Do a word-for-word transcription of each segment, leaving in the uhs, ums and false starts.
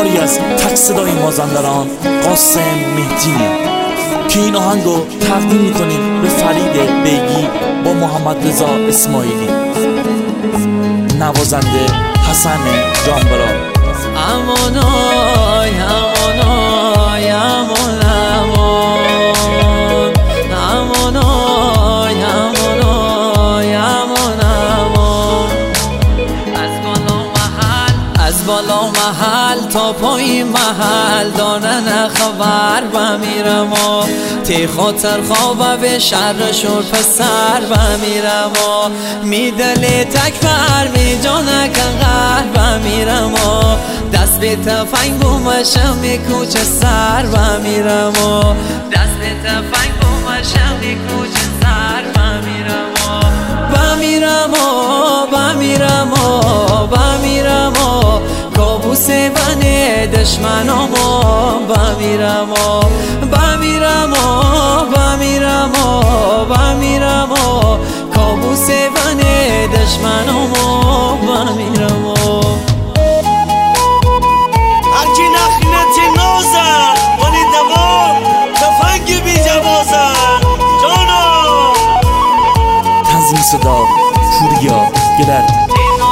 کاری از تک صدای مازندران قاسم مهدیه که این آهنگو تقدیم میکنیم به فرید بیگی با محمد رضا اسماعیلی، نوازنده حسن جانبرا. امانای امانای امان امان امانای امانای امان امان از بالا محل از بالا محل تا پایین محل دارن خبر و میرم و تی خاطر خواب به شر شور پسر و میرم و میدلی تکبر می جانکن غر و میرم و دست به تفنگ بومشم می کوچه سر و میرم و دست به تفنگ بومشم می کوچه سر و میرم و میرم و میرم و میرم و کابوس بنه دشمنام و میرم و میرم و میرم و میرم کابوس بنه دشمنام و میرم هرکی نخینتی نازن ولی دوام تفنگ بی جوازن جانا. تنظیم صدا پوریا گلرد.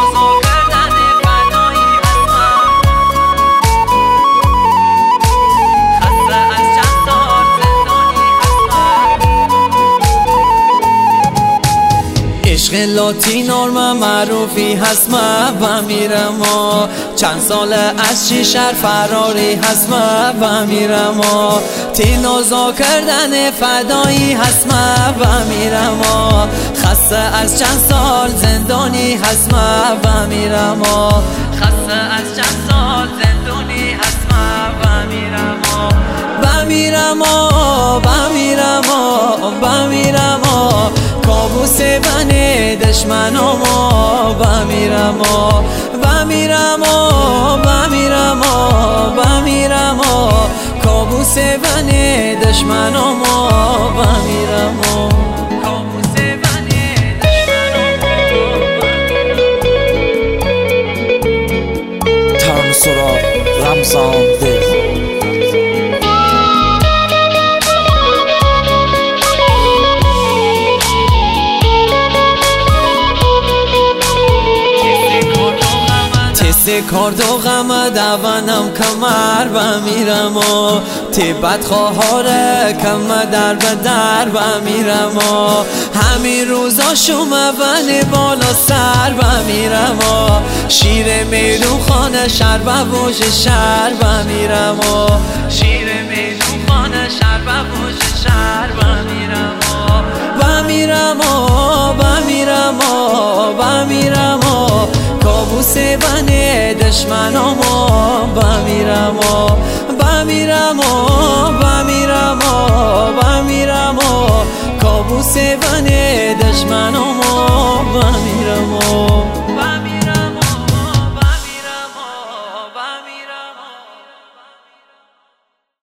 عشق لاتینور معروفی هست و میرم و چند سال از شیشر فراری هست و میرم و تینازا کردن فدایی هست و میرم و خسته از چند سال زندانی هست و میرم و خسته از چند سال زندانی هست و میرم و میرم و میرم و میرم کابوس بنه دشمنام و میرم و میرم و میرم و میرم کابوس بنه دشمنام و میرم کابوس بنه دشمنام. ترانه سرا رمضان ده. تی کارد و غم دوانم کمر و میرم و تی بدخواهاره کم در به در و میرم و همین روزا شما ونی بالا سر و میرم و شیر میدون خانه شر و بوش شر و میرم و شیر میدون خانه شر و بوش شر و میرم و میرم و میرم و میرم کابوس بنه دشمنام و میرم و میرم و میرم و میرم کابوس بنه دشمنام و میرم.